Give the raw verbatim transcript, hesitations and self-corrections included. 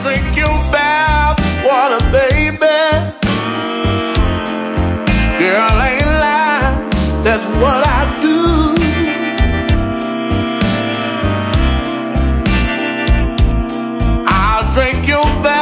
drink your bath water, baby. Girl, ain't lying, that's what I do. I'll drink your bath